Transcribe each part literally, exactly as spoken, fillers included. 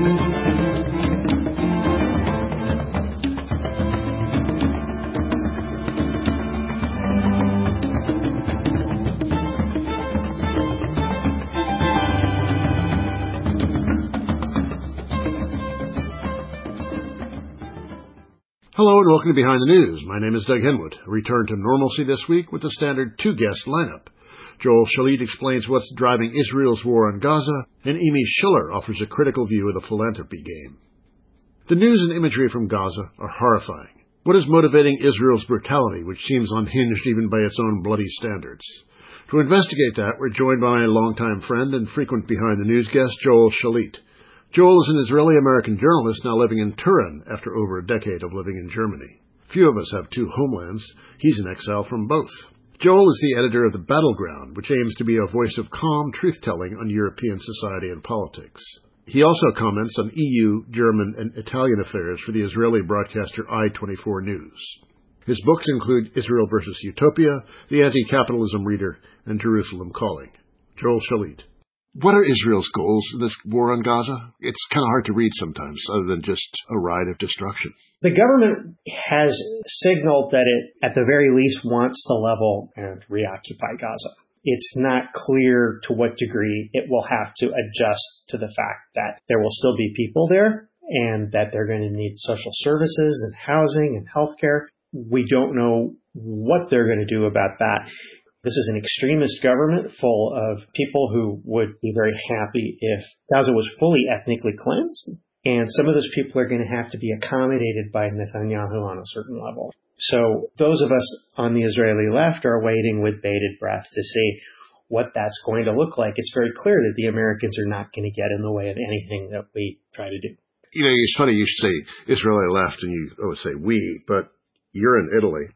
Hello and welcome to Behind the News. My name is Doug Henwood. A return to normalcy this week with the standard two-guest lineup. Joel Shalit explains what's driving Israel's war on Gaza, and Amy Schiller offers a critical view of the philanthropy game. The news and imagery from Gaza are horrifying. What is motivating Israel's brutality, which seems unhinged even by its own bloody standards? To investigate that, we're joined by my longtime friend and frequent Behind the News guest, Joel Shalit. Joel is an Israeli-American journalist now living in Turin after over a decade of living in Germany. Few of us have two homelands. He's in exile from both. Joel is the editor of The Battleground, which aims to be a voice of calm truth-telling on European society and politics. He also comments on E U, German, and Italian affairs for the Israeli broadcaster I twenty-four News. His books include Israel versus Utopia, The Anti-Capitalism Reader, and Jerusalem Calling. Joel Shalit. What are Israel's goals in this war on Gaza? It's kind of hard to read sometimes, other than just a ride of destruction. The government has signaled that it, at the very least, wants to level and reoccupy Gaza. It's not clear to what degree it will have to adjust to the fact that there will still be people there and that they're going to need social services and housing and healthcare. We don't know what they're going to do about that. This is an extremist government full of people who would be very happy if Gaza was fully ethnically cleansed. And some of those people are going to have to be accommodated by Netanyahu on a certain level. So those of us on the Israeli left are waiting with bated breath to see what that's going to look like. It's very clear that the Americans are not going to get in the way of anything that we try to do. You know, it's funny you should say Israeli left and you always say we, but you're in Italy.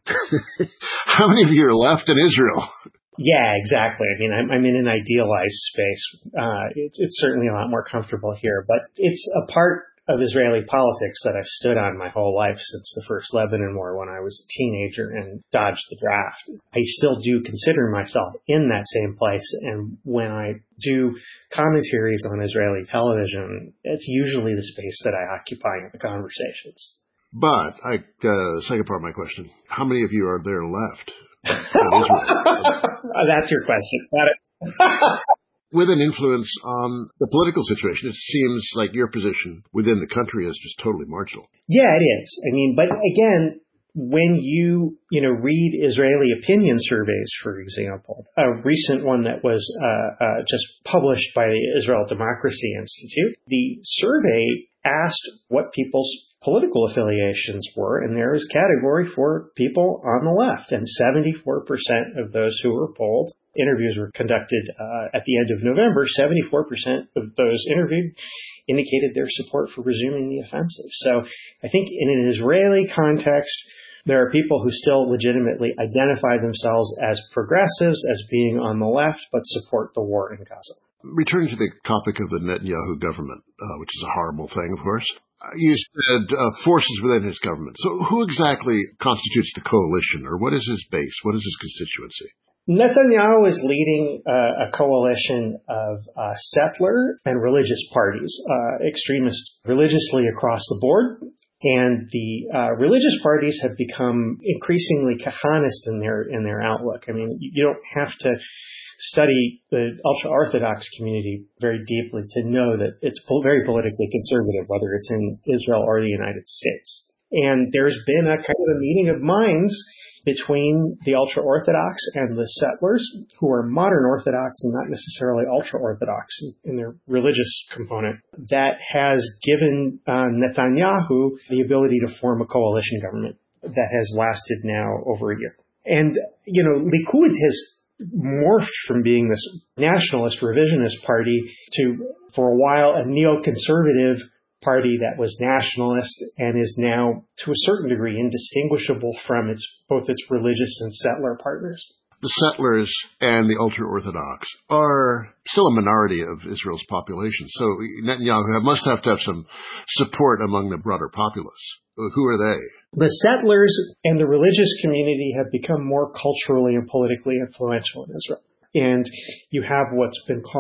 How many of you are left in Israel? Yeah, exactly. I mean, I'm, I'm in an idealized space. Uh, it's, it's certainly a lot more comfortable here, but it's a part of Israeli politics that I've stood on my whole life since the first Lebanon war when I was a teenager and dodged the draft. I still do consider myself in that same place, and when I do commentaries on Israeli television, it's usually the space that I occupy in the conversations. But, I, uh, the second part of my question, how many of you are there left in Israel? That's your question. Got it. With an influence on the political situation, it seems like your position within the country is just totally marginal. Yeah, it is. I mean, but again, when you, you know, read Israeli opinion surveys, for example, a recent one that was uh, uh, just published by the Israel Democracy Institute, the survey asked what people's political affiliations were, and there was a category for people on the left, and seventy-four percent of those who were polled, interviews were conducted uh, at the end of November, seventy-four percent of those interviewed indicated their support for resuming the offensive. So I think in an Israeli context, there are people who still legitimately identify themselves as progressives, as being on the left, but support the war in Gaza. Returning to the topic of the Netanyahu government, uh, which is a horrible thing, of course, you said uh, forces within his government. So who exactly constitutes the coalition, or what is his base? What is his constituency? Netanyahu is leading uh, a coalition of uh, settler and religious parties, uh, extremist religiously across the board. And the uh, religious parties have become increasingly Kahanist in their in their outlook. I mean, you don't have to study the ultra-Orthodox community very deeply to know that it's very politically conservative, whether it's in Israel or the United States. And there's been a kind of a meeting of minds between the ultra-Orthodox and the settlers, who are modern Orthodox and not necessarily ultra-Orthodox in their religious component, that has given uh, Netanyahu the ability to form a coalition government that has lasted now over a year. And, you know, Likud has morphed from being this nationalist revisionist party to, for a while, a neoconservative party that was nationalist and is now, to a certain degree, indistinguishable from its both its religious and settler partners. The settlers and the ultra-Orthodox are still a minority of Israel's population, so Netanyahu must have to have some support among the broader populace. Who are they? The settlers and the religious community have become more culturally and politically influential in Israel. And you have what's been called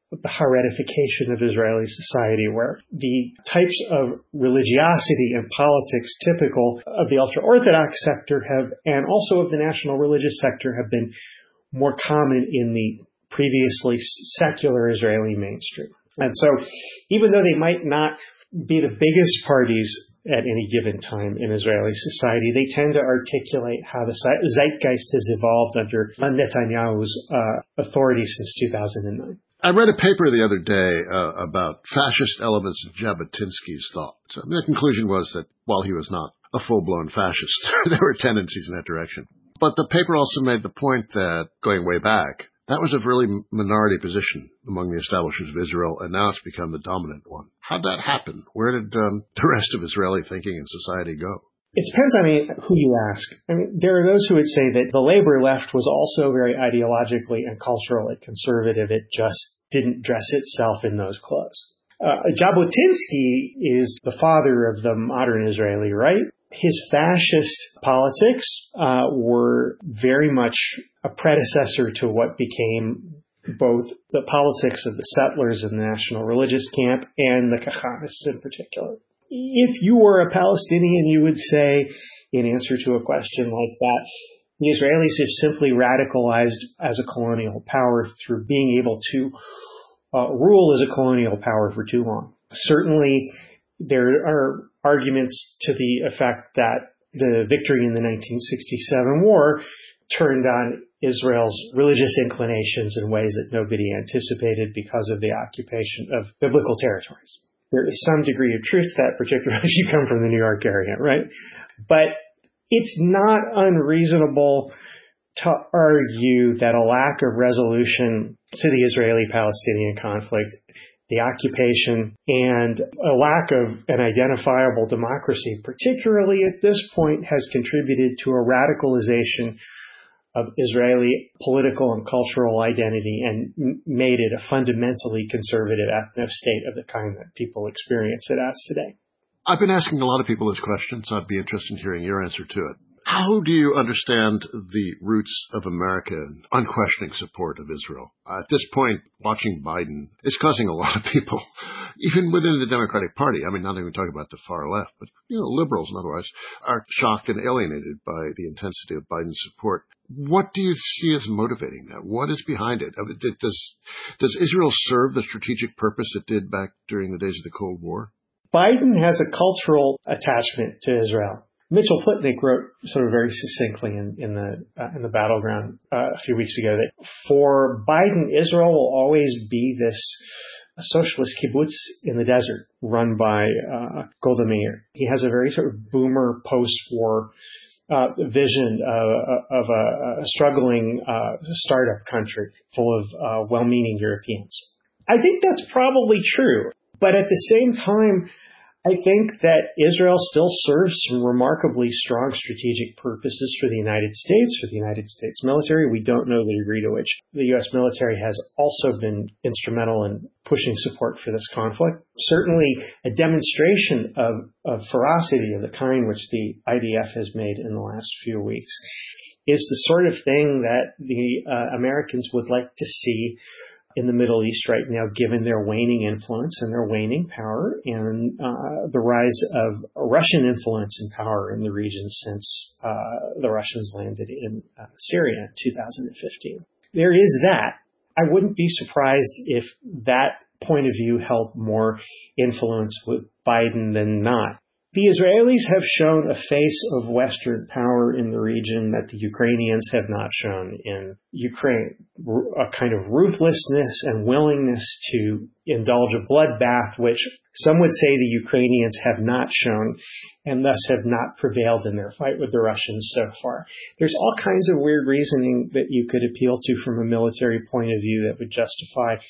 the heretification of Israeli society, where the types of religiosity and politics typical of the ultra-Orthodox sector have, and also of the national religious sector, have been more common in the previously secular Israeli mainstream. And so even though they might not be the biggest parties at any given time in Israeli society, they tend to articulate how the zeitgeist has evolved under Netanyahu's uh, authority since two thousand nine. I read a paper the other day uh, about fascist elements of Jabotinsky's thought. So the conclusion was that while he was not a full-blown fascist, there were tendencies in that direction. But the paper also made the point that, going way back, that was a really minority position among the establishers of Israel, and now it's become the dominant one. How'd that happen? Where did um, the rest of Israeli thinking and society go? It depends, I mean, who you ask. I mean, there are those who would say that the labor left was also very ideologically and culturally conservative. It just didn't dress itself in those clothes. Uh, Jabotinsky is the father of the modern Israeli right. His fascist politics uh, were very much a predecessor to what became both the politics of the settlers in the national religious camp and the Kahanists in particular. If you were a Palestinian, you would say, in answer to a question like that, the Israelis have simply radicalized as a colonial power through being able to uh, rule as a colonial power for too long. Certainly, there are arguments to the effect that the victory in the nineteen sixty-seven war turned on Israel's religious inclinations in ways that nobody anticipated because of the occupation of biblical territories. There is some degree of truth to that, particularly if you come from the New York area, right? But it's not unreasonable to argue that a lack of resolution to the Israeli-Palestinian conflict, the occupation, and a lack of an identifiable democracy, particularly at this point, has contributed to a radicalization of Israeli political and cultural identity and m- made it a fundamentally conservative ethno-state of the kind that people experience it as today. I've been asking a lot of people this question, so I'd be interested in hearing your answer to it. How do you understand the roots of American unquestioning support of Israel? At this point, watching Biden is causing a lot of people, even within the Democratic Party, I mean, not even talking about the far left, but, you know, liberals and otherwise, are shocked and alienated by the intensity of Biden's support. What do you see as motivating that? What is behind it? I mean, does, does Israel serve the strategic purpose it did back during the days of the Cold War? Biden has a cultural attachment to Israel. Mitchell Plitnick wrote sort of very succinctly in, in the uh, in the Battleground uh, a few weeks ago that for Biden, Israel will always be this socialist kibbutz in the desert run by uh, Golda Meir. He has a very sort of boomer post-war uh, vision of, of a, a struggling uh, startup country full of uh, well-meaning Europeans. I think that's probably true, but at the same time, I think that Israel still serves some remarkably strong strategic purposes for the United States, for the United States military. We don't know the degree to which the U S military has also been instrumental in pushing support for this conflict. Certainly a demonstration of, of ferocity of the kind which the I D F has made in the last few weeks is the sort of thing that the uh, Americans would like to see in the Middle East right now, given their waning influence and their waning power and uh, the rise of Russian influence and power in the region since uh, the Russians landed in uh, Syria in two thousand fifteen. There is that. I wouldn't be surprised if that point of view held more influence with Biden than not. The Israelis have shown a face of Western power in the region that the Ukrainians have not shown in Ukraine, a kind of ruthlessness and willingness to indulge a bloodbath, which some would say the Ukrainians have not shown and thus have not prevailed in their fight with the Russians so far. There's all kinds of weird reasoning that you could appeal to from a military point of view that would justify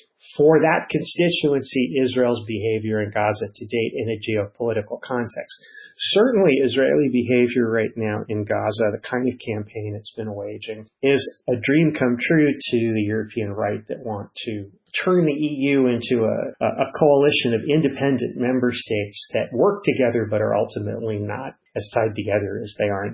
for that constituency, Israel's behavior in Gaza to date in a geopolitical context. Certainly, Israeli behavior right now in Gaza, the kind of campaign it's been waging, is a dream come true to the European right that want to turn the E U into a, a coalition of independent member states that work together but are ultimately not as tied together as they are now.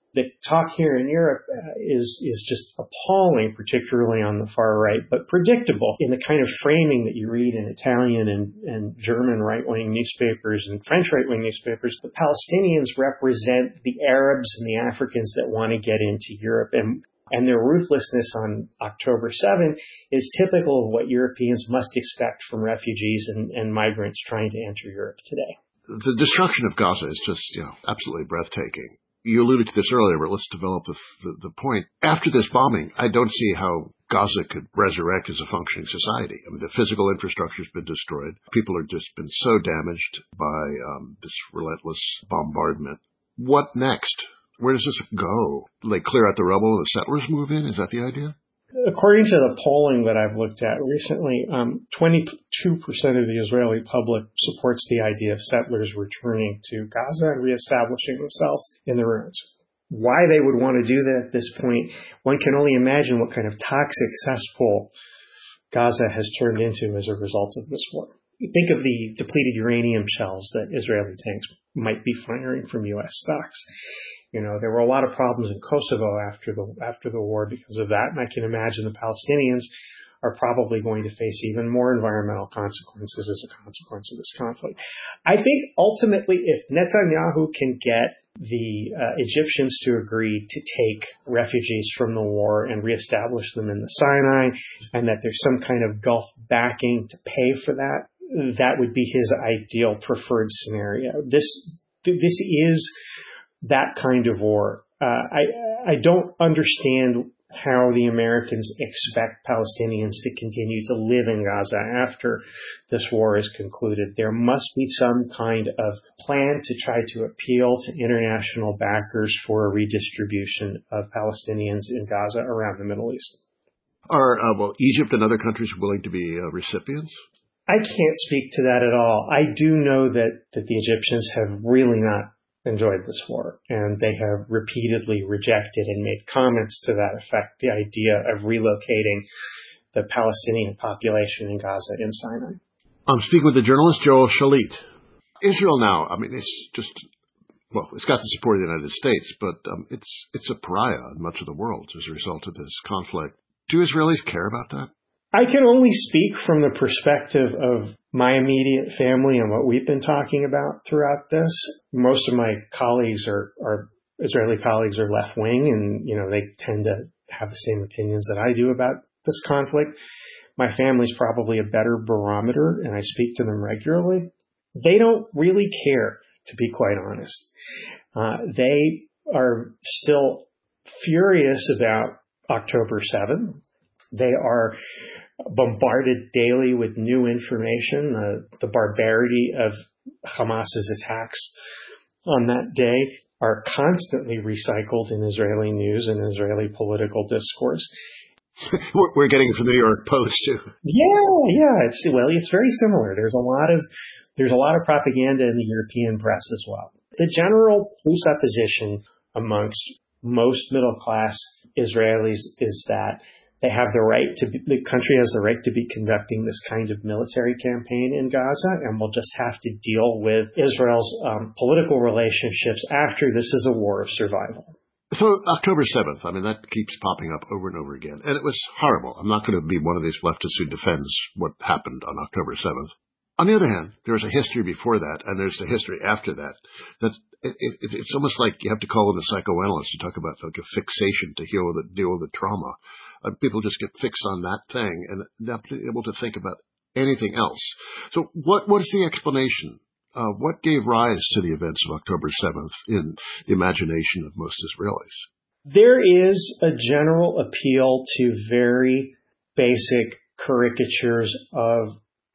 The talk here in Europe uh, is is just appalling, particularly on the far right, but predictable in the kind of framing that you read in Italian and, and German right-wing newspapers and French right-wing newspapers. The Palestinians represent the Arabs and the Africans that want to get into Europe, and and their ruthlessness on October seventh is typical of what Europeans must expect from refugees and, and migrants trying to enter Europe today. The destruction of Gaza is just, you know, absolutely breathtaking. You alluded to this earlier, but let's develop the, the, the point. After this bombing, I don't see how Gaza could resurrect as a functioning society. I mean, the physical infrastructure has been destroyed. People have just been so damaged by um, this relentless bombardment. What next? Where does this go? Like clear out the rubble and the settlers move in? Is that the idea? According to the polling that I've looked at recently, um, twenty-two percent of the Israeli public supports the idea of settlers returning to Gaza and reestablishing themselves in the ruins. Why they would want to do that at this point, one can only imagine what kind of toxic cesspool Gaza has turned into as a result of this war. Think of the depleted uranium shells that Israeli tanks might be firing from U S stocks. You know, there were a lot of problems in Kosovo after the after the war because of that, and I can imagine the Palestinians are probably going to face even more environmental consequences as a consequence of this conflict. I think ultimately, if Netanyahu can get the uh, Egyptians to agree to take refugees from the war and reestablish them in the Sinai, and that there's some kind of Gulf backing to pay for that, that would be his ideal preferred scenario. This this is that kind of war. Uh, I I don't understand how the Americans expect Palestinians to continue to live in Gaza after this war is concluded. There must be some kind of plan to try to appeal to international backers for a redistribution of Palestinians in Gaza around the Middle East. Are, uh, well, Egypt and other countries willing to be uh, recipients? I can't speak to that at all. I do know that, that the Egyptians have really not enjoyed this war, and they have repeatedly rejected and made comments to that effect, the idea of relocating the Palestinian population in Gaza and Sinai. I'm speaking with the journalist Joel Shalit. Israel now, I mean, it's just, well, it's got the support of the United States, but um, it's it's a pariah in much of the world as a result of this conflict. Do Israelis care about that? I can only speak from the perspective of my immediate family and what we've been talking about throughout this. Most of my colleagues are, are Israeli colleagues are left wing, and, you know, they tend to have the same opinions that I do about this conflict. My family's probably a better barometer, and I speak to them regularly. They don't really care, to be quite honest. Uh, they are still furious about October seventh. They are bombarded daily with new information. Uh, the barbarity of Hamas's attacks on that day are constantly recycled in Israeli news and Israeli political discourse. We're getting from the New York Post too. Yeah, yeah. It's well, it's very similar. There's a lot of there's a lot of propaganda in the European press as well. The general presupposition amongst most middle class Israelis is that they have the right to be, the country has the right to be conducting this kind of military campaign in Gaza, and will just have to deal with Israel's um, political relationships after this is a war of survival. So October seventh, I mean, that keeps popping up over and over again. And it was horrible. I'm not going to be one of these leftists who defends what happened on October seventh. On the other hand, there was a history before that, and there's a history after that. That it, it, it's almost like you have to call in a psychoanalyst to talk about like a fixation to heal with the, deal with the trauma. Uh, people just get fixed on that thing and not able to think about anything else. So what what is the explanation? Uh, what gave rise to the events of October seventh in the imagination of most Israelis? There is a general appeal to very basic caricatures of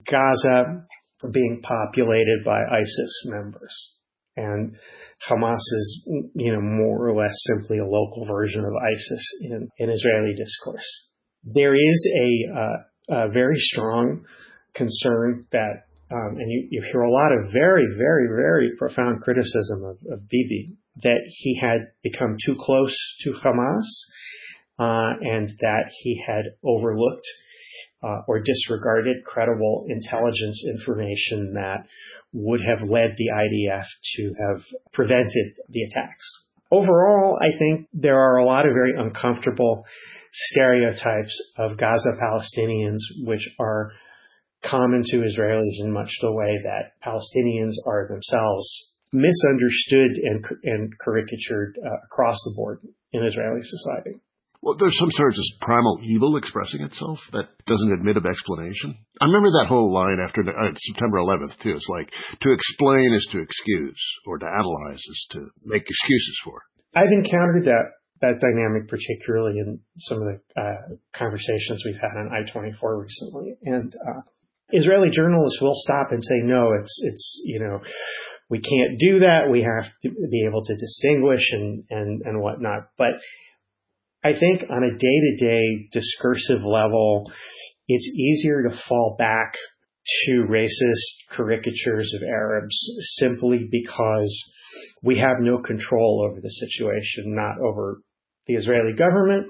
Gaza being populated by ISIS members. And Hamas is, you know, more or less simply a local version of ISIS in, in Israeli discourse. There is a, uh, a very strong concern that, um, and you, you hear a lot of very, very, very profound criticism of, of Bibi, that he had become too close to Hamas, uh, and that he had overlooked uh, or disregarded credible intelligence information that would have led the I D F to have prevented the attacks. Overall, I think there are a lot of very uncomfortable stereotypes of Gaza Palestinians, which are common to Israelis in much the way that Palestinians are themselves misunderstood and, and caricatured uh, across the board in Israeli society. Well, there's some sort of just primal evil expressing itself that doesn't admit of explanation. I remember that whole line after uh, September eleventh, too. It's like, to explain is to excuse, or to analyze is to make excuses for. I've encountered that that dynamic, particularly in some of the uh, conversations we've had on I twenty-four recently. And uh, Israeli journalists will stop and say, no, it's, it's you know, we can't do that. We have to be able to distinguish and, and, and whatnot. But I think on a day-to-day discursive level, it's easier to fall back to racist caricatures of Arabs simply because we have no control over the situation, not over the Israeli government,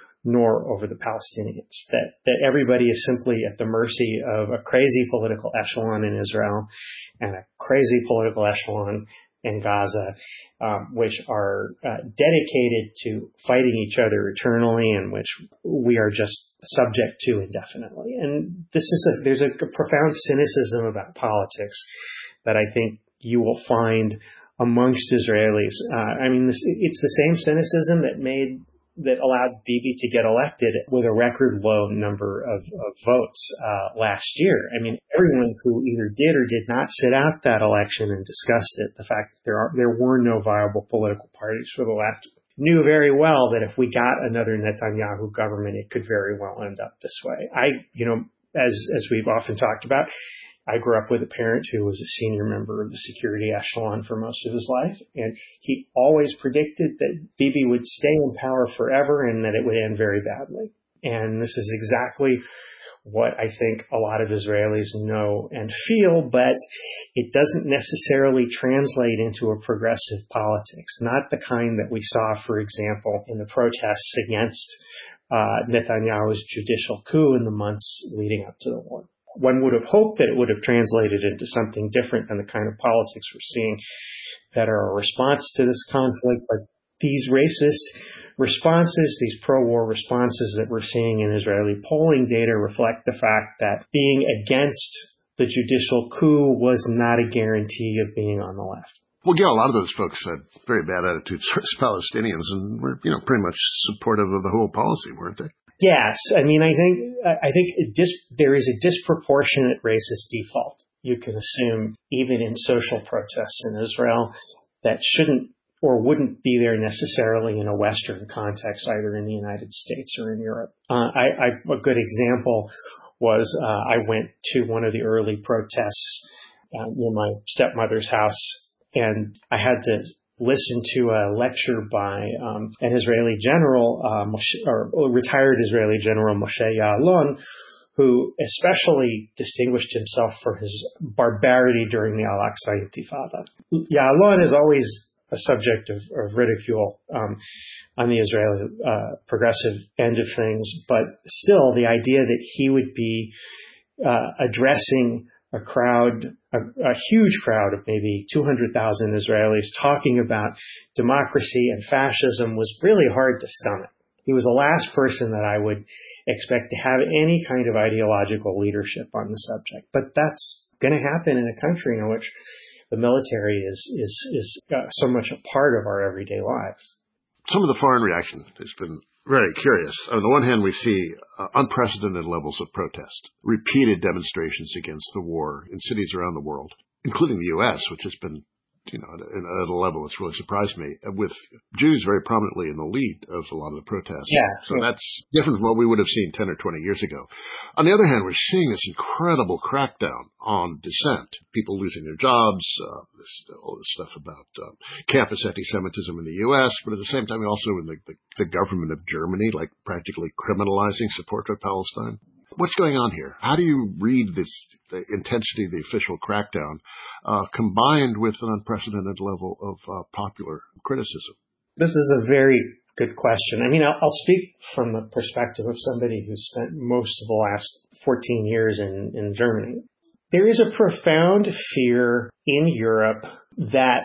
nor over the Palestinians. That, that everybody is simply at the mercy of a crazy political echelon in Israel and a crazy political echelon in Gaza, um, which are uh, dedicated to fighting each other eternally and which we are just subject to indefinitely. And this is a, there's a profound cynicism about politics that I think you will find amongst Israelis. Uh, I mean, this, it's the same cynicism that made that allowed Bibi to get elected with a record low number of, of votes uh, last year. I mean, everyone who either did or did not sit out that election and discussed it, the fact that there are there were no viable political parties for the left, knew very well that if we got another Netanyahu government, it could very well end up this way. I, you know, as as we've often talked about, I grew up with a parent who was a senior member of the security echelon for most of his life, and he always predicted that Bibi would stay in power forever and that it would end very badly. And this is exactly what I think a lot of Israelis know and feel, but it doesn't necessarily translate into a progressive politics, not the kind that we saw, for example, in the protests against uh, Netanyahu's judicial coup in the months leading up to the war. One would have hoped that it would have translated into something different than the kind of politics we're seeing that are a response to this conflict. But these racist responses, these pro-war responses that we're seeing in Israeli polling data reflect the fact that being against the judicial coup was not a guarantee of being on the left. Well, yeah, a lot of those folks had very bad attitudes towards Palestinians and were, you know, pretty much supportive of the whole policy, weren't they? Yes, I mean, I think I think it dis- there is a disproportionate racist default. You can assume even in social protests in Israel that shouldn't or wouldn't be there necessarily in a Western context, either in the United States or in Europe. Uh, I, I, a good example was uh, I went to one of the early protests uh, near my stepmother's house, and I had to listen to a lecture by um, an Israeli general, uh, Moshe, or retired Israeli general Moshe Ya'alon, who especially distinguished himself for his barbarity during the Al-Aqsa Intifada. Ya'alon is always a subject of, of ridicule um, on the Israeli uh, progressive end of things, but still the idea that he would be uh, addressing a crowd, a, a huge crowd of maybe two hundred thousand Israelis talking about democracy and fascism was really hard to stomach. He was the last person that I would expect to have any kind of ideological leadership on the subject. But that's going to happen in a country in which the military is is is uh, so much a part of our everyday lives. Some of the foreign reaction has been very curious. On the one hand, we see uh, unprecedented levels of protest, repeated demonstrations against the war in cities around the world, including the U S, which has been, you know, at a, at a level that's really surprised me, with Jews very prominently in the lead of a lot of the protests. Yeah, so yeah. That's different from what we would have seen ten or twenty years ago. On the other hand, we're seeing this incredible crackdown on dissent, people losing their jobs, uh, this, all this stuff about uh, campus anti-Semitism in the U S, but at the same time also in the, the, the government of Germany, like practically criminalizing support for Palestine. What's going on here? How do you read this, the intensity of the official crackdown, uh, combined with an unprecedented level of uh, popular criticism? This is a very good question. I mean, I'll, I'll speak from the perspective of somebody who spent most of the last fourteen years in, in Germany. There is a profound fear in Europe that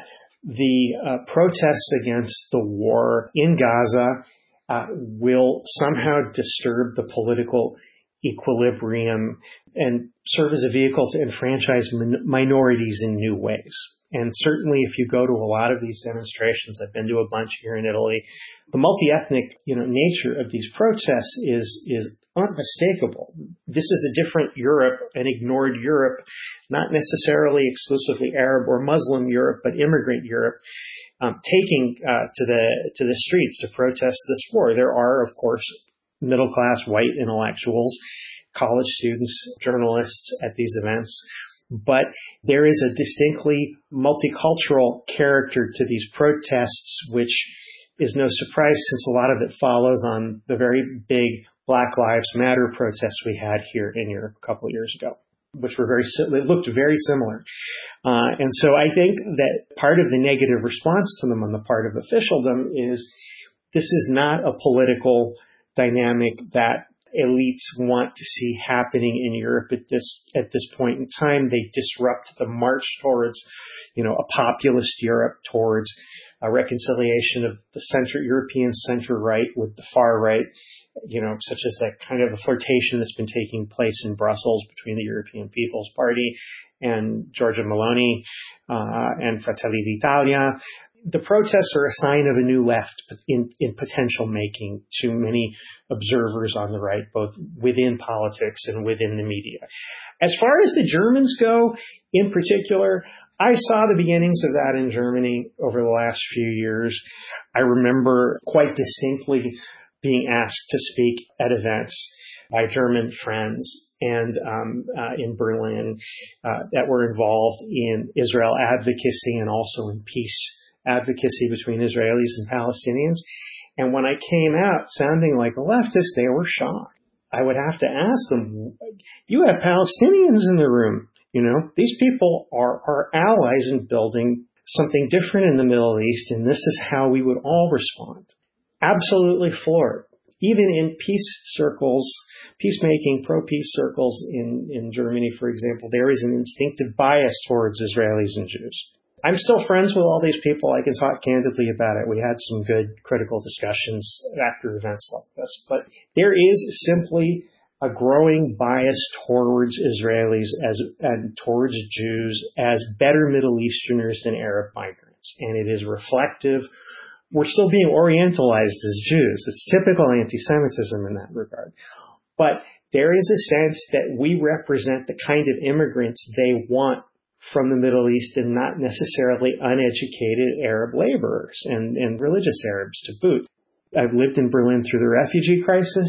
the uh, protests against the war in Gaza uh, will somehow disturb the political equilibrium and serve as a vehicle to enfranchise min- minorities in new ways. And certainly if you go to a lot of these demonstrations, I've been to a bunch here in Italy, the multi-ethnic, you know, nature of these protests is, is unmistakable. This is a different Europe, an ignored Europe, not necessarily exclusively Arab or Muslim Europe, but immigrant Europe, um, taking uh, to the to the streets to protest this war. There are, of course, middle-class white intellectuals, college students, journalists at these events. But there is a distinctly multicultural character to these protests, which is no surprise since a lot of it follows on the very big Black Lives Matter protests we had here in Europe a couple of years ago, which were very, they looked very similar. Uh, and so I think that part of the negative response to them on the part of officialdom is this is not a political dynamic that elites want to see happening in Europe at this at this point in time. They disrupt the march towards, you know, a populist Europe, towards a reconciliation of the center European center right with the far right, you know, such as that kind of a flirtation that's been taking place in Brussels between the European People's Party and Giorgia Meloni uh, and Fratelli d'Italia. The protests are a sign of a new left in, in potential making to many observers on the right, both within politics and within the media. As far as the Germans go, in particular, I saw the beginnings of that in Germany over the last few years. I remember quite distinctly being asked to speak at events by German friends and um, uh, in Berlin uh, that were involved in Israel advocacy and also in peace advocacy between Israelis and Palestinians. And when I came out sounding like a leftist, they were shocked. I would have to ask them, you have Palestinians in the room. You know, these people are our allies in building something different in the Middle East, and this is how we would all respond. Absolutely floored. Even in peace circles, peacemaking, pro-peace circles in, in Germany, for example, there is an instinctive bias towards Israelis and Jews. I'm still friends with all these people. I can talk candidly about it. We had some good critical discussions after events like this. But there is simply a growing bias towards Israelis as and towards Jews as better Middle Easterners than Arab migrants. And it is reflective. We're still being orientalized as Jews. It's typical anti-Semitism in that regard. But there is a sense that we represent the kind of immigrants they want from the Middle East and not necessarily uneducated Arab laborers and, and religious Arabs to boot. I've lived in Berlin through the refugee crisis.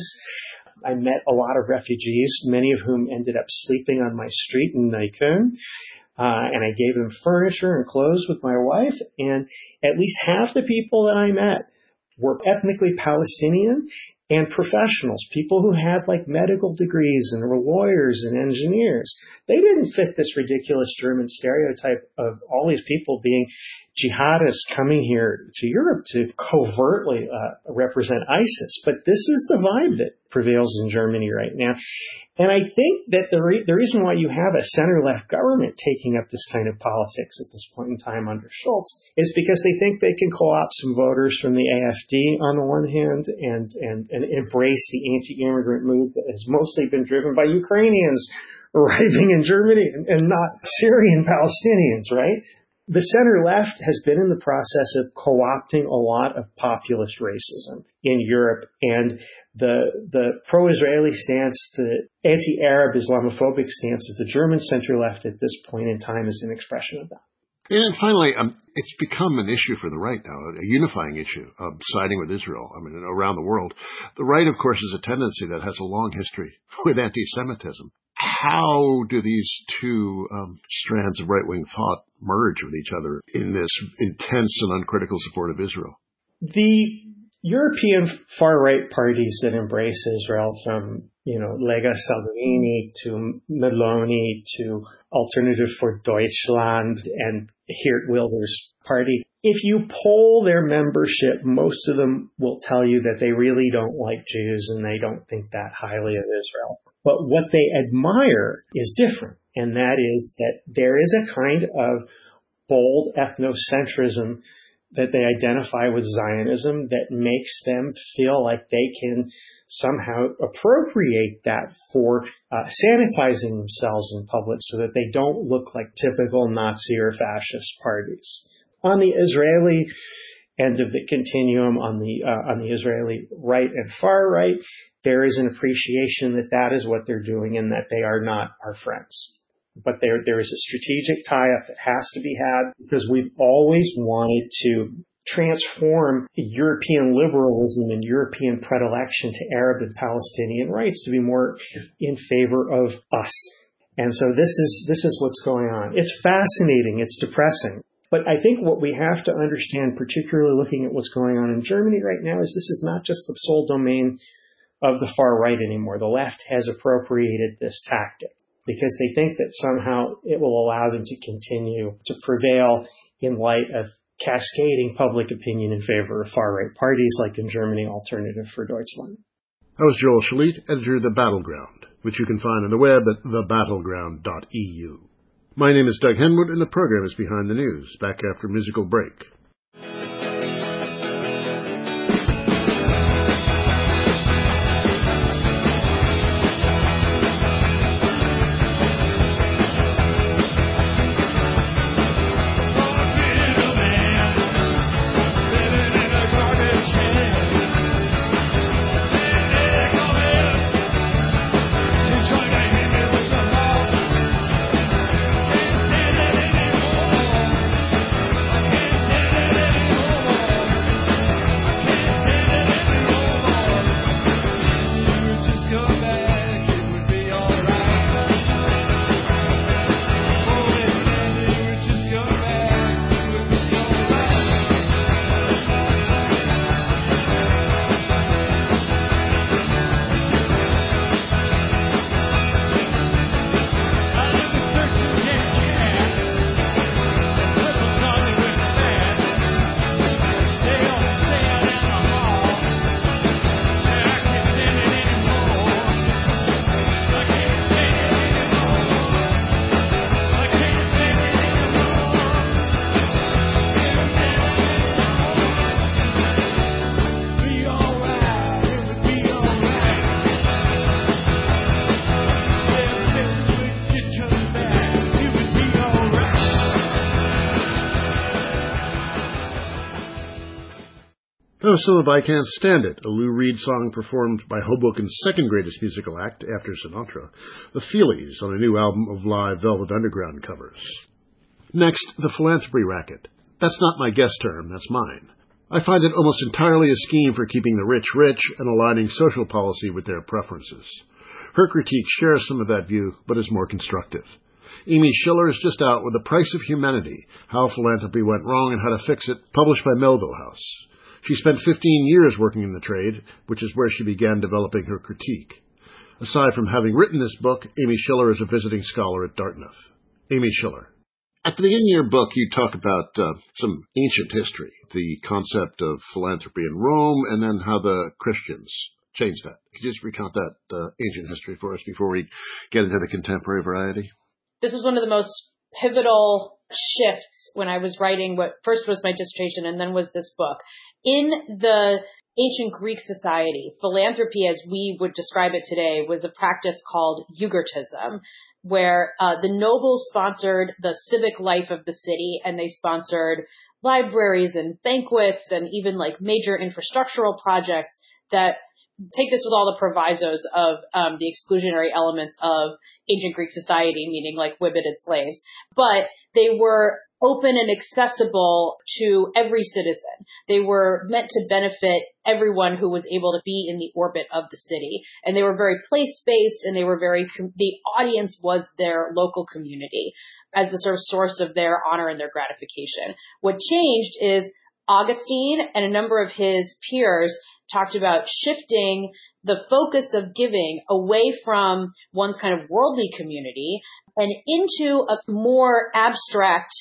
I met a lot of refugees, many of whom ended up sleeping on my street in Neukölln. Uh, and I gave them furniture and clothes with my wife. And at least half the people that I met were ethnically Palestinian and professionals, people who had like medical degrees and were lawyers and engineers. They didn't fit this ridiculous German stereotype of all these people being jihadists coming here to Europe to covertly uh, represent ISIS. But this is the vibe that prevails in Germany right now. And I think that the, re- the reason why you have a center-left government taking up this kind of politics at this point in time under Scholz is because they think they can co-opt some voters from the A F D on the one hand and, and, and embrace the anti-immigrant move that has mostly been driven by Ukrainians arriving in Germany and, and not Syrian Palestinians, right? The center-left has been in the process of co-opting a lot of populist racism in Europe, and the the pro-Israeli stance, the anti-Arab Islamophobic stance of the German center-left at this point in time is an expression of that. And finally, um, it's become an issue for the right now, a unifying issue of siding with Israel. I mean, around the world. The right, of course, is a tendency that has a long history with anti-Semitism. How do these two um, strands of right-wing thought merge with each other in this intense and uncritical support of Israel? The European far-right parties that embrace Israel, from, you know, Lega Salvini to Meloni to Alternative for Deutschland and Geert Wilders' party, if you poll their membership, most of them will tell you that they really don't like Jews and they don't think that highly of Israel. But what they admire is different, and that is that there is a kind of bold ethnocentrism that they identify with Zionism that makes them feel like they can somehow appropriate that for uh, sanitizing themselves in public so that they don't look like typical Nazi or fascist parties. On the Israeli end of the continuum, on the uh, on the Israeli right and far right, there is an appreciation that that is what they're doing and that they are not our friends. But there, there is a strategic tie-up that has to be had because we've always wanted to transform European liberalism and European predilection to Arab and Palestinian rights to be more in favor of us. And so this is, this is what's going on. It's fascinating. It's depressing. But I think what we have to understand, particularly looking at what's going on in Germany right now, is this is not just the sole domain of the far right anymore. The left has appropriated this tactic, because they think that somehow it will allow them to continue to prevail in light of cascading public opinion in favor of far-right parties like in Germany, Alternative for Deutschland. That was Joel Shalit, editor of The Battleground, which you can find on the web at the battleground dot e u. My name is Doug Henwood, and the program is Behind the News, back after a musical break. That was some of I Can't Stand It, a Lou Reed song performed by Hoboken's second greatest musical act after Sinatra, the Feelies, on a new album of live Velvet Underground covers. Next, the philanthropy racket. That's not my guest term, that's mine. I find it almost entirely a scheme for keeping the rich rich and aligning social policy with their preferences. Her critique shares some of that view, but is more constructive. Amy Schiller is just out with The Price of Humanity, How Philanthropy Went Wrong and How to Fix It, published by Melville House. She spent fifteen years working in the trade, which is where she began developing her critique. Aside from having written this book, Amy Schiller is a visiting scholar at Dartmouth. Amy Schiller. At the beginning of your book, you talk about uh, some ancient history, the concept of philanthropy in Rome, and then how the Christians changed that. Could you just recount that uh, ancient history for us before we get into the contemporary variety? This was one of the most pivotal shifts when I was writing what first was my dissertation and then was this book. In the ancient Greek society, philanthropy, as we would describe it today, was a practice called eugartism, where uh, the nobles sponsored the civic life of the city, and they sponsored libraries and banquets and even like major infrastructural projects that take this with all the provisos of um, the exclusionary elements of ancient Greek society, meaning like women and slaves. But they were open and accessible to every citizen. They were meant to benefit everyone who was able to be in the orbit of the city. And they were very place-based, and they were very, the audience was their local community as the sort of source of their honor and their gratification. What changed is Augustine and a number of his peers talked about shifting the focus of giving away from one's kind of worldly community and into a more abstract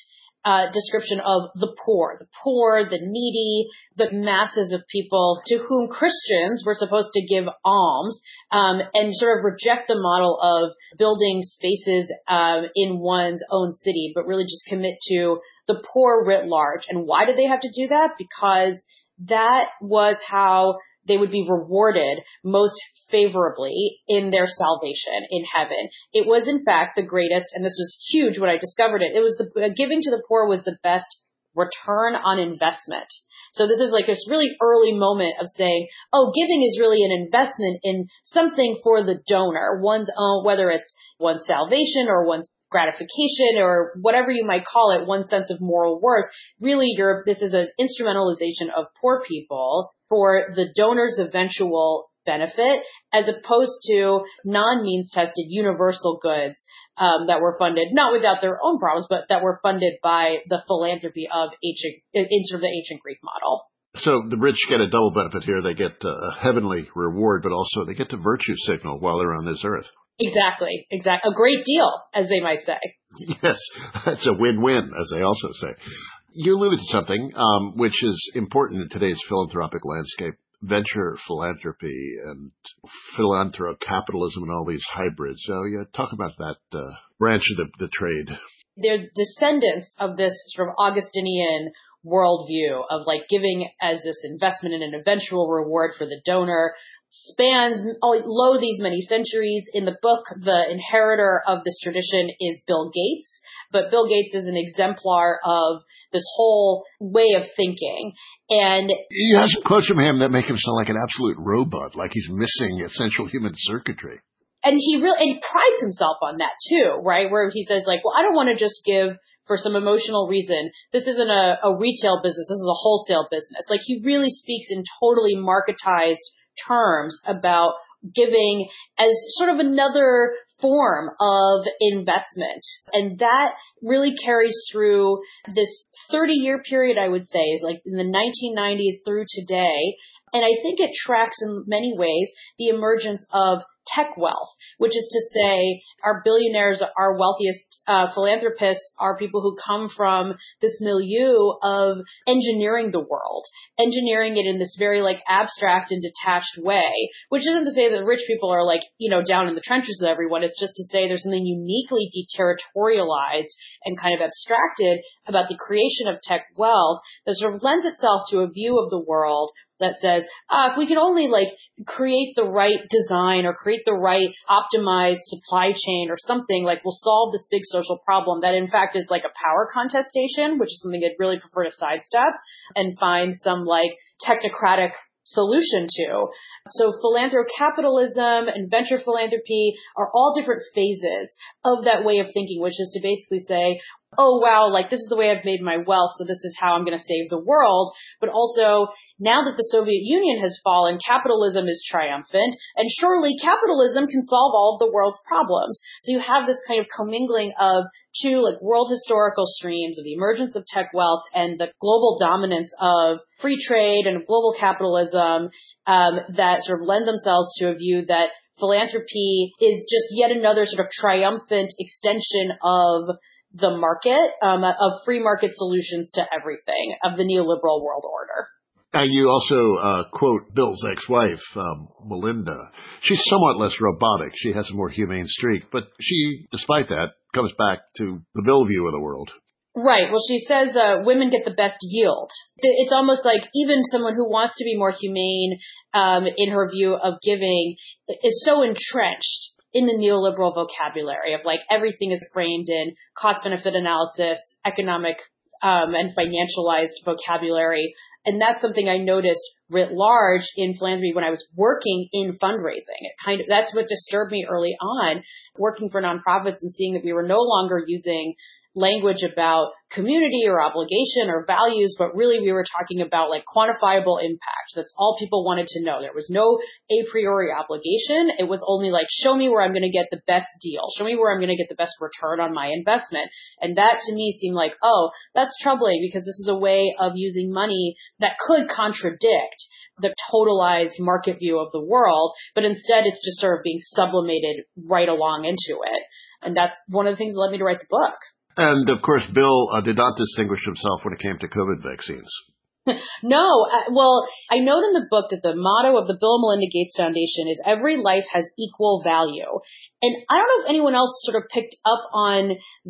uh, description of the poor, the poor, the needy, the masses of people to whom Christians were supposed to give alms, um, and sort of reject the model of building spaces um, in one's own city, but really just commit to the poor writ large. And why did they have to do that? Because that was how they would be rewarded most favorably in their salvation in heaven. It was, in fact, the greatest, and this was huge when I discovered it. It was the uh, giving to the poor was the best return on investment. So this is like this really early moment of saying, oh, giving is really an investment in something for the donor, one's own, whether it's one's salvation or one's gratification or whatever you might call it, one sense of moral worth. Really, you're, this is an instrumentalization of poor people for the donor's eventual benefit, as opposed to non-means tested universal goods um, that were funded, not without their own problems, but that were funded by the philanthropy of ancient, in sort of the ancient Greek model. So the rich get a double benefit here. They get a heavenly reward, but also they get to virtue signal while they're on this earth. Exactly, exactly. A great deal, as they might say. Yes, that's a win-win, as they also say. You alluded to something um, which is important in today's philanthropic landscape, venture philanthropy and philanthrocapitalism and all these hybrids. So yeah, talk about that uh, branch of the, the trade. They're descendants of this sort of Augustinian worldview of like giving as this investment and an eventual reward for the donor, spans oh, lo these many centuries. In the book, the inheritor of this tradition is Bill Gates, but Bill Gates is an exemplar of this whole way of thinking. And he has some quotes from him that make him sound like an absolute robot, like he's missing essential human circuitry. And he really and he prides himself on that too, right? Where he says like, well, I don't want to just give for some emotional reason. This isn't a, a retail business. This is a wholesale business. Like he really speaks in totally marketized terms about giving as sort of another form of investment. And that really carries through this thirty year period, I would say, is like in the nineteen nineties through today. And I think it tracks in many ways the emergence of tech wealth, which is to say our billionaires, our wealthiest uh, philanthropists are people who come from this milieu of engineering the world, engineering it in this very like abstract and detached way, which isn't to say that rich people are like, you know, down in the trenches with everyone. It's just to say there's something uniquely deterritorialized and kind of abstracted about the creation of tech wealth that sort of lends itself to a view of the world that says, ah, if we could only like create the right design or create the right optimized supply chain or something, like we'll solve this big social problem that in fact is like a power contestation, which is something I'd really prefer to sidestep and find some like technocratic solution to. So philanthrocapitalism and venture philanthropy are all different phases of that way of thinking, which is to basically say, oh, wow, like this is the way I've made my wealth, so this is how I'm going to save the world. But also, now that the Soviet Union has fallen, capitalism is triumphant, and surely capitalism can solve all of the world's problems. So you have this kind of commingling of two like world historical streams of the emergence of tech wealth and the global dominance of free trade and global capitalism um, that sort of lend themselves to a view that philanthropy is just yet another sort of triumphant extension of the market, um, of free market solutions to everything, of the neoliberal world order. Uh, you also uh, quote Bill's ex-wife, um, Melinda. She's somewhat less robotic. She has a more humane streak, but she, despite that, comes back to the Bill view of the world. Right. Well, she says uh, women get the best yield. It's almost like even someone who wants to be more humane um, in her view of giving is so entrenched in the neoliberal vocabulary of like everything is framed in cost-benefit analysis, economic um, and financialized vocabulary. And that's something I noticed writ large in philanthropy when I was working in fundraising. It kind of, that's what disturbed me early on, working for nonprofits and seeing that we were no longer using language about community or obligation or values, but really we were talking about like quantifiable impact. That's all people wanted to know. There was no a priori obligation. It was only like, show me where I'm going to get the best deal. Show me where I'm going to get the best return on my investment. And that to me seemed like, oh, that's troubling because this is a way of using money that could contradict the totalized market view of the world, but instead it's just sort of being sublimated right along into it. And that's one of the things that led me to write the book. And, of course, Bill uh, did not distinguish himself when it came to COVID vaccines. No. Uh, well, I note in the book that the motto of the Bill and Melinda Gates Foundation is every life has equal value. And I don't know if anyone else sort of picked up on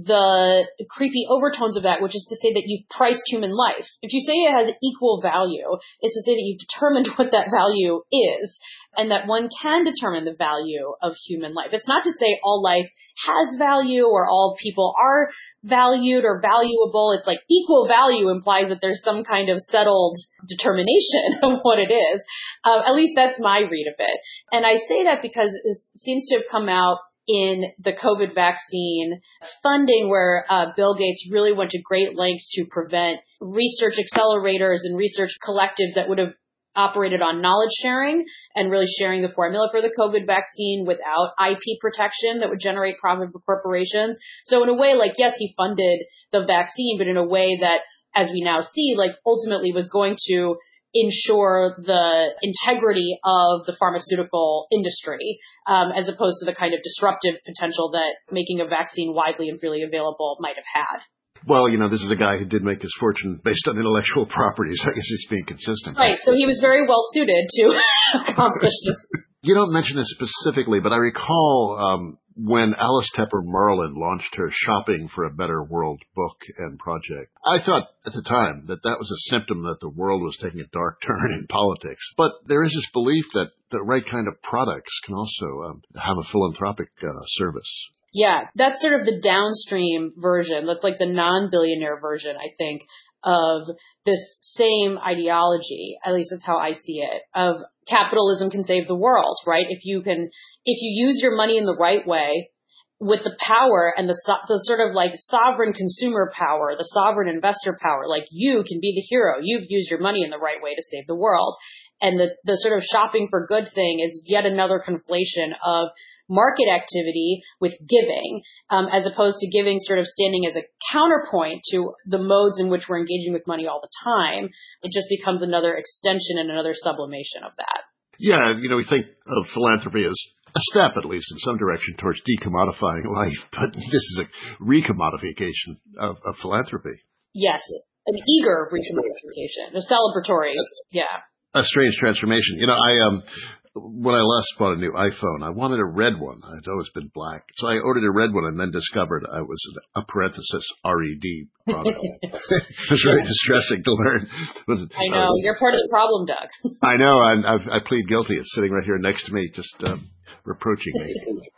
the creepy overtones of that, which is to say that you've priced human life. If you say it has equal value, it's to say that you've determined what that value is and that one can determine the value of human life. It's not to say all life has value or all people are valued or valuable. It's like equal value implies that there's some kind of settled determination of what it is. Uh, at least that's my read of it. And I say that because it seems to have come out in the COVID vaccine funding where uh, Bill Gates really went to great lengths to prevent research accelerators and research collectives that would have operated on knowledge sharing and really sharing the formula for the COVID vaccine without I P protection that would generate profit for corporations. So in a way, like, yes, he funded the vaccine, but in a way that, as we now see, like ultimately was going to ensure the integrity of the pharmaceutical industry, um, as opposed to the kind of disruptive potential that making a vaccine widely and freely available might have had. Well, you know, this is a guy who did make his fortune based on intellectual properties. I guess he's being consistent. Right. So he was very well suited to accomplish this. You don't mention this specifically, but I recall um, when Alice Tepper Merlin launched her Shopping for a Better World book and project. I thought at the time that that was a symptom that the world was taking a dark turn in politics. But there is this belief that the right kind of products can also um, have a philanthropic uh, service. Yeah, that's sort of the downstream version. That's like the non-billionaire version, I think, of this same ideology. At least that's how I see it, of capitalism can save the world, right? If you can, if you use your money in the right way with the power and the so, so sort of like sovereign consumer power, the sovereign investor power, like you can be the hero. You've used your money in the right way to save the world. And the, the sort of shopping for good thing is yet another conflation of market activity with giving, um, as opposed to giving sort of standing as a counterpoint to the modes in which we're engaging with money all the time. It just becomes another extension and another sublimation of that. Yeah, you know, we think of philanthropy as a step, at least in some direction, towards decommodifying life, but this is a recommodification of, of philanthropy. Yes, an eager recommodification, a celebratory, yeah. A strange transformation. You know, I um. When I last bought a new iPhone, I wanted a red one. I'd always been black. So I ordered a red one and then discovered I was a parenthesis R E D product. It was very distressing to learn. I know. Was, You're part of the problem, Doug. I know. And I've, I plead guilty. It's sitting right here next to me, just um, reproaching me.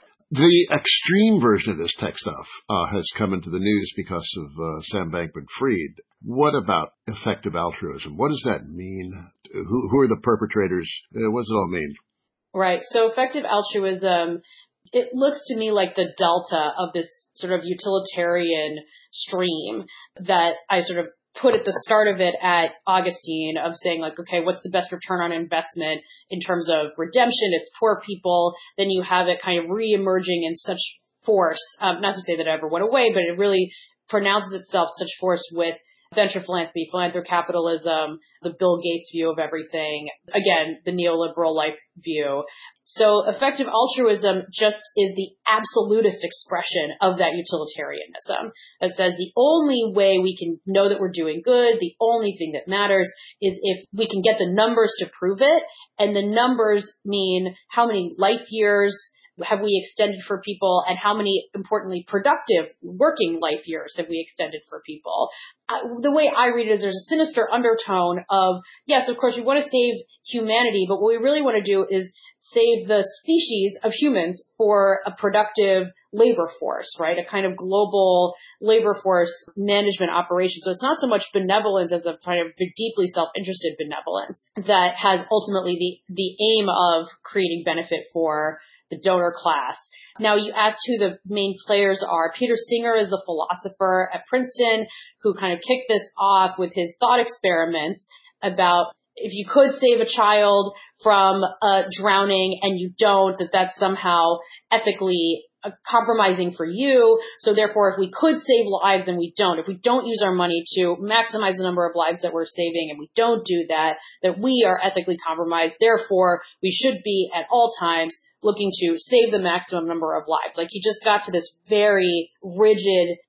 The extreme version of this tech stuff uh, has come into the news because of uh, Sam Bankman-Fried. What about effective altruism? What does that mean? Who, who are the perpetrators? Uh, what does it all mean? Right. So effective altruism, it looks to me like the delta of this sort of utilitarian stream that I sort of put at the start of it at Augustine of saying like, okay, what's the best return on investment in terms of redemption? It's poor people. Then you have it kind of re-emerging in such force. Um, not to say that it ever went away, but it really pronounces itself such force with venture philanthropy, philanthrocapitalism, the Bill Gates view of everything. Again, the neoliberal life view. So effective altruism just is the absolutist expression of that utilitarianism that says the only way we can know that we're doing good, the only thing that matters is if we can get the numbers to prove it. And the numbers mean how many life years have we extended for people and how many, importantly, productive working life years have we extended for people. Uh, the way I read it is there's a sinister undertone of, yes, of course, we want to save humanity, but what we really want to do is save the species of humans for a productive labor force, right? A kind of global labor force management operation. So it's not so much benevolence as a kind of deeply self-interested benevolence that has ultimately the, the aim of creating benefit for the donor class. Now, you asked who the main players are. Peter Singer is the philosopher at Princeton who kind of kicked this off with his thought experiments about if you could save a child from uh, drowning and you don't, that that's somehow ethically uh, compromising for you. So therefore, if we could save lives and we don't, if we don't use our money to maximize the number of lives that we're saving and we don't do that, that we are ethically compromised. Therefore, we should be at all times looking to save the maximum number of lives. Like he just got to this very rigid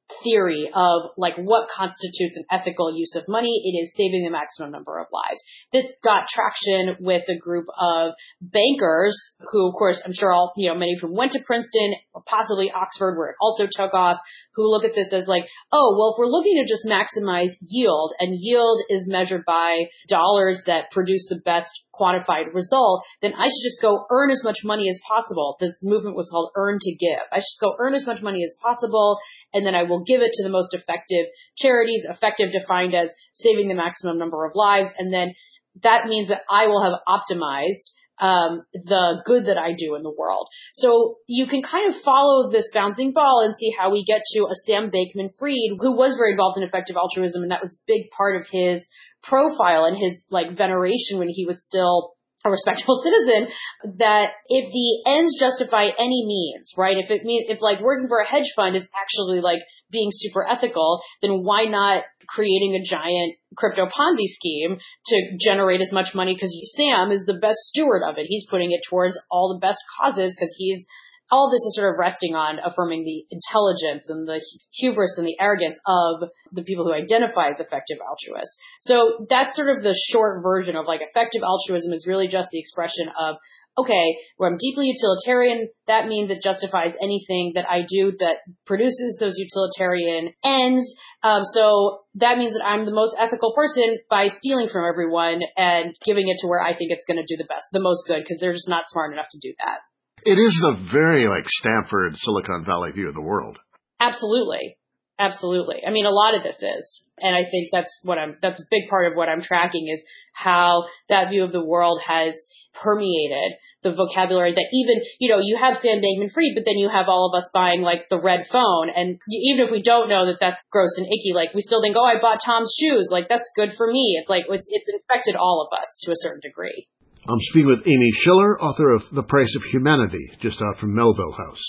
theory of like what constitutes an ethical use of money. It is saving the maximum number of lives. This got traction with a group of bankers who, of course, I'm sure all, you know, many of whom went to Princeton or possibly Oxford, where it also took off, who look at this as like, oh, well, if we're looking to just maximize yield, and yield is measured by dollars that produce the best quantified result, then I should just go earn as much money as possible. This movement was called Earn to Give. I should go earn as much money as possible, and then I will give it to the most effective charities, effective defined as saving the maximum number of lives. And then that means that I will have optimized um, the good that I do in the world. So you can kind of follow this bouncing ball and see how we get to a Sam Bankman-Fried, who was very involved in effective altruism, and that was a big part of his profile and his like veneration when he was still a respectable citizen, that if the ends justify any means, right? If it means, if like working for a hedge fund is actually like being super ethical, then why not creating a giant crypto Ponzi scheme to generate as much money? Because Sam is the best steward of it. He's putting it towards all the best causes because he's, all this is sort of resting on affirming the intelligence and the hubris and the arrogance of the people who identify as effective altruists. So that's sort of the short version of like effective altruism is really just the expression of, okay, where I'm deeply utilitarian, that means it justifies anything that I do that produces those utilitarian ends. Um, so that means that I'm the most ethical person by stealing from everyone and giving it to where I think it's going to do the best, the most good, because they're just not smart enough to do that. It is a very like Stanford, Silicon Valley view of the world. Absolutely. Absolutely. I mean, a lot of this is, and I think that's what I'm, that's a big part of what I'm tracking is how that view of the world has permeated the vocabulary that even, you know, you have Sam Bankman-Fried, but then you have all of us buying like the red phone. And even if we don't know that that's gross and icky, like we still think, oh, I bought Tom's shoes. Like that's good for me. It's like, it's, it's infected all of us to a certain degree. I'm speaking with Amy Schiller, author of The Price of Humanity, just out from Melville House.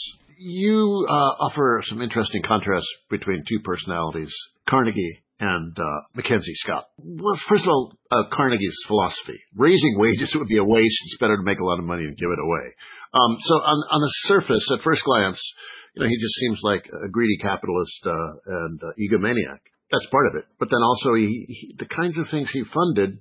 You uh, offer some interesting contrasts between two personalities, Carnegie and uh, Mackenzie Scott. Well, first of all, uh, Carnegie's philosophy. Raising wages would be a waste. It's better to make a lot of money and give it away. Um, so on, on the surface, at first glance, you know, he just seems like a greedy capitalist uh, and uh, egomaniac. That's part of it. But then also he, he, the kinds of things he funded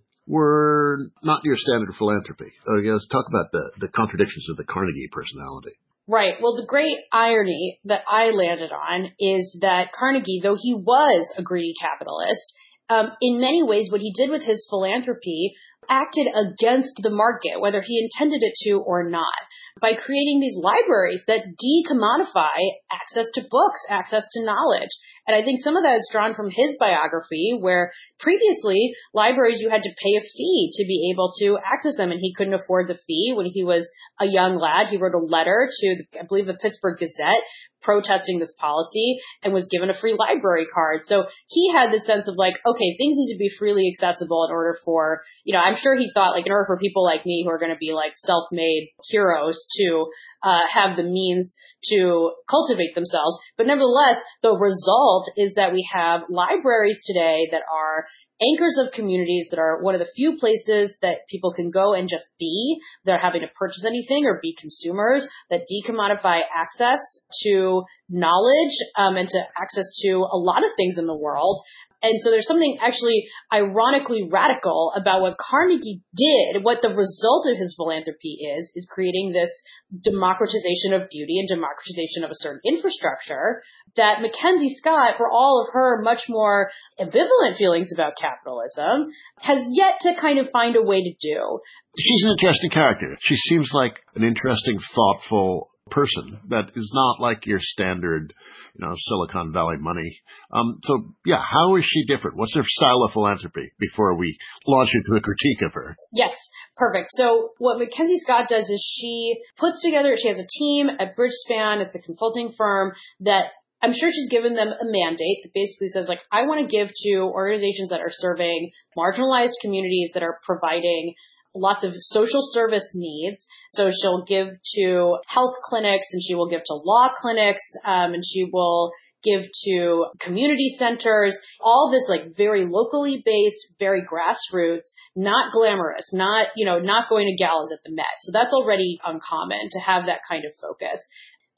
were not your standard philanthropy. Uh, you know, let's talk about the, the contradictions of the Carnegie personality. Right. Well, the great irony that I landed on is that Carnegie, though he was a greedy capitalist, um, in many ways what he did with his philanthropy acted against the market, whether he intended it to or not, by creating these libraries that decommodify access to books, access to knowledge. And I think some of that is drawn from his biography, where previously libraries, you had to pay a fee to be able to access them, and he couldn't afford the fee. When he was a young lad, he wrote a letter to, I believe, the Pittsburgh Gazette protesting this policy and was given a free library card. So he had the sense of like, okay, things need to be freely accessible in order for, you know, I'm sure he thought like in order for people like me who are going to be like self-made heroes to uh, have the means to cultivate themselves. But nevertheless, the result is that we have libraries today that are anchors of communities, that are one of the few places that people can go and just be. They're having to purchase anything or be consumers, that decommodify access to knowledge um, and to access to a lot of things in the world. And so there's something actually ironically radical about what Carnegie did. What the result of his philanthropy is, is creating this democratization of beauty and democratization of a certain infrastructure that Mackenzie Scott, for all of her much more ambivalent feelings about capitalism, has yet to kind of find a way to do. She's an interesting character. She seems like an interesting, thoughtful person that is not like your standard, you know, Silicon Valley money. Um, so, yeah, how is she different? What's her style of philanthropy before we launch into a critique of her? Yes, perfect. So what Mackenzie Scott does is she puts together, she has a team at Bridgespan, it's a consulting firm that I'm sure she's given them a mandate that basically says, like, I want to give to organizations that are serving marginalized communities, that are providing lots of social service needs. So she'll give to health clinics, and she will give to law clinics, um, and she will give to community centers, all this like very locally based, very grassroots, not glamorous, not, you know, not going to galas at the Met. So that's already uncommon to have that kind of focus.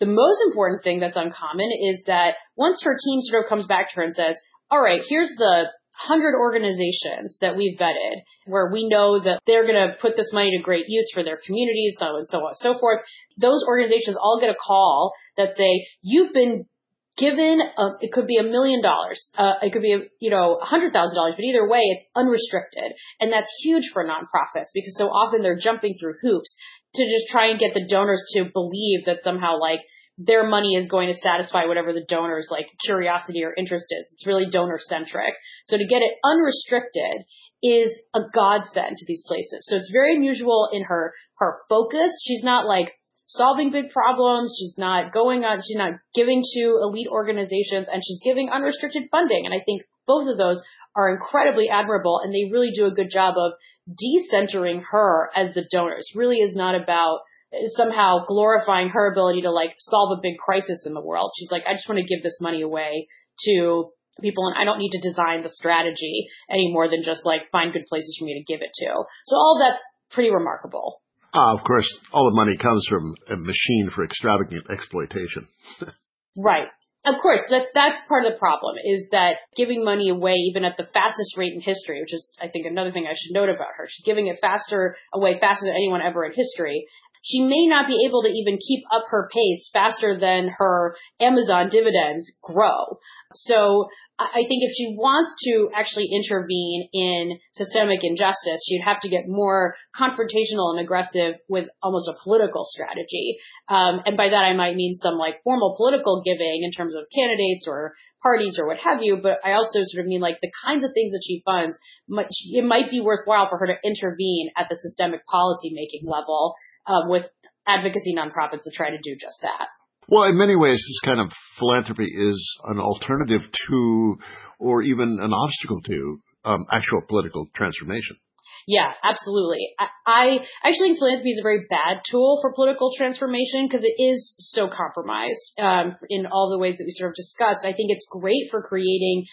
The most important thing that's uncommon is that once her team sort of comes back to her and says, all right, here's the hundred organizations that we've vetted where we know that they're going to put this money to great use for their communities, so and so on and so forth. Those organizations all get a call that say, you've been given, a, it could be a million dollars, uh, it could be, a, you know, a hundred thousand dollars, but either way, it's unrestricted. And that's huge for nonprofits because so often they're jumping through hoops to just try and get the donors to believe that somehow like their money is going to satisfy whatever the donor's like curiosity or interest is. It's really donor centric. So to get it unrestricted is a godsend to these places. So it's very unusual in her, her focus. She's not like solving big problems. She's not going on, she's not giving to elite organizations, and she's giving unrestricted funding. And I think both of those are incredibly admirable, and they really do a good job of decentering her as the donor. It really is not about somehow glorifying her ability to like solve a big crisis in the world. She's like, I just want to give this money away to people, and I don't need to design the strategy any more than just like find good places for me to give it to. So all that's pretty remarkable. Ah, of course, all the money comes from a machine for extravagant exploitation. Right. Of course, that's, that's part of the problem, is that giving money away even at the fastest rate in history, which is, I think, another thing I should note about her. She's giving it faster away faster than anyone ever in history. She may not be able to even keep up her pace faster than her Amazon dividends grow. So I think if she wants to actually intervene in systemic injustice, she'd have to get more confrontational and aggressive with almost a political strategy. Um, and by that, I might mean some like formal political giving in terms of candidates or parties or what have you. But I also sort of mean like the kinds of things that she funds, it might be worthwhile for her to intervene at the systemic policy making level um, with advocacy nonprofits to try to do just that. Well, in many ways, this kind of philanthropy is an alternative to, or even an obstacle to, um, actual political transformation. Yeah, absolutely. I, I actually think philanthropy is a very bad tool for political transformation because it is so compromised um, in all the ways that we sort of discussed. I think it's great for creating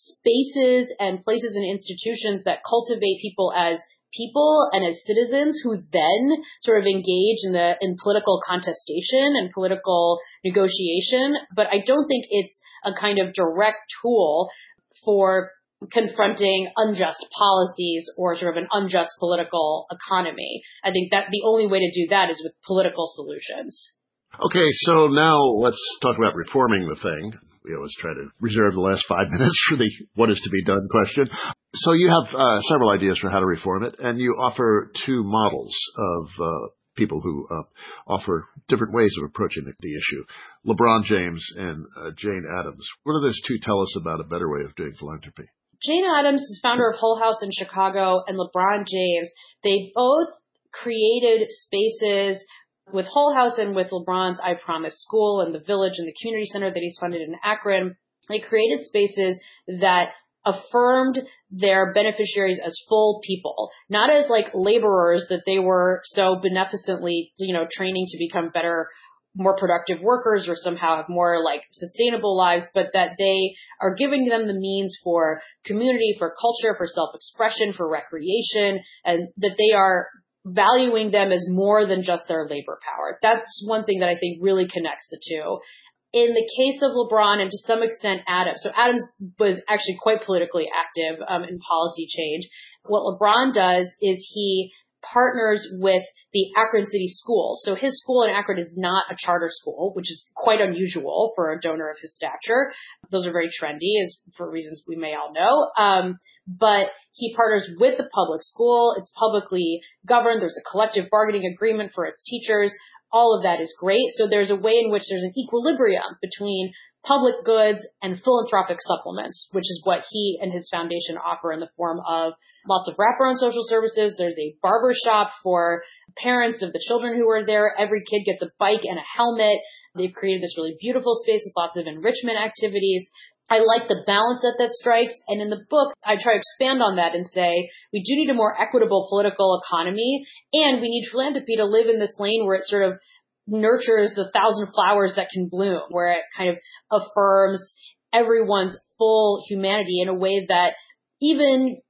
spaces and places and institutions that cultivate people as people and as citizens who then sort of engage in the in political contestation and political negotiation. But I don't think it's a kind of direct tool for confronting unjust policies or sort of an unjust political economy. I think that the only way to do that is with political solutions. Okay, so now let's talk about reforming the thing. We always try to reserve the last five minutes for the what is to be done question. So you have uh, several ideas for how to reform it, and you offer two models of uh, people who uh, offer different ways of approaching the, the issue. LeBron James and uh, Jane Addams. What do those two tell us about a better way of doing philanthropy? Jane Addams is founder of Hull House in Chicago, and LeBron James, they both created spaces with Hull House and with LeBron's I Promise School and the Village and the Community Center that he's funded in Akron. They created spaces that affirmed their beneficiaries as full people, not as like laborers that they were so beneficently, you know, training to become better, more productive workers or somehow have more like sustainable lives, but that they are giving them the means for community, for culture, for self-expression, for recreation, and that they are valuing them as more than just their labor power. That's one thing that I think really connects the two. In the case of LeBron and to some extent Adams, so Adams was actually quite politically active um, in policy change. What LeBron does is he partners with the Akron City Schools. So his school in Akron is not a charter school, which is quite unusual for a donor of his stature. Those are very trendy, as for reasons we may all know. Um, but he partners with the public school. It's publicly governed. There's a collective bargaining agreement for its teachers. All of that is great. So there's a way in which there's an equilibrium between public goods and philanthropic supplements, which is what he and his foundation offer in the form of lots of wraparound social services. There's a barber shop for parents of the children who are there. Every kid gets a bike and a helmet. They've created this really beautiful space with lots of enrichment activities. I like the balance that that strikes. And in the book, I try to expand on that and say, we do need a more equitable political economy, and we need philanthropy to live in this lane where it sort of nurtures the thousand flowers that can bloom, where it kind of affirms everyone's full humanity in a way that even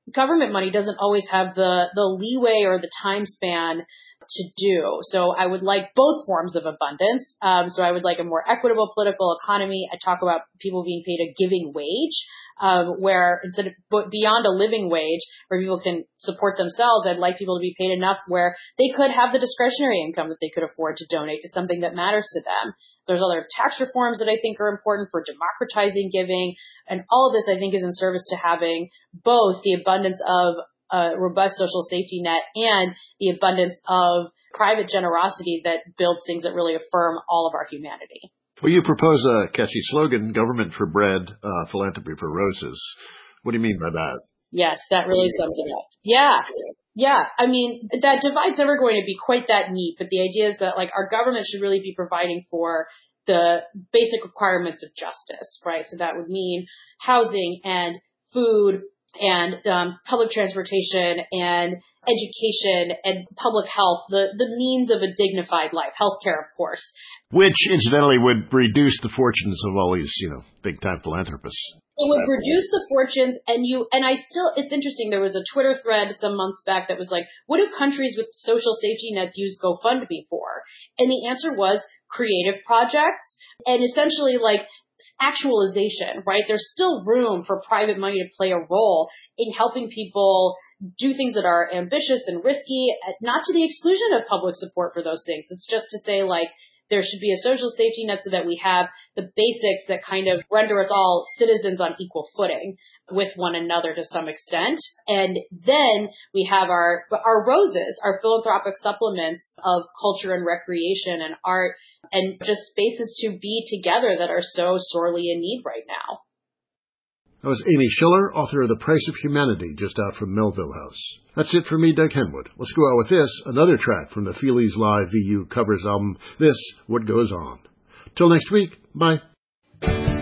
government money doesn't always have the, the leeway or the time span to do. So I would like both forms of abundance. Um, so I would like a more equitable political economy. I talk about people being paid a giving wage, um, where instead of but beyond a living wage where people can support themselves, I'd like people to be paid enough where they could have the discretionary income that they could afford to donate to something that matters to them. There's other tax reforms that I think are important for democratizing giving. And all of this, I think, is in service to having both the abundance of a robust social safety net and the abundance of private generosity that builds things that really affirm all of our humanity. Well, you propose a catchy slogan, government for bread, uh, philanthropy for roses. What do you mean by that? Yes, that really sums it up. Yeah. Yeah. I mean, that divide's never going to be quite that neat, but the idea is that like our government should really be providing for the basic requirements of justice, right? So that would mean housing and food and um, public transportation and education and public health, the, the means of a dignified life, healthcare, of course. Which, incidentally, would reduce the fortunes of all these, you know, big-time philanthropists. It would reduce the fortunes, and you, and I still, it's interesting, there was a Twitter thread some months back that was like, what do countries with social safety nets use GoFundMe for? And the answer was creative projects, and essentially like, actualization, right? There's still room for private money to play a role in helping people do things that are ambitious and risky, not to the exclusion of public support for those things. It's just to say, like, there should be a social safety net so that we have the basics that kind of render us all citizens on equal footing with one another to some extent. And then we have our, our roses, our philanthropic supplements of culture and recreation and art and just spaces to be together that are so sorely in need right now. That was Amy Schiller, author of The Price of Humanity, just out from Melville House. That's it for me, Doug Henwood. Let's go out with this, another track from the Feelies Live V U covers album, This, What Goes On. Till next week, bye.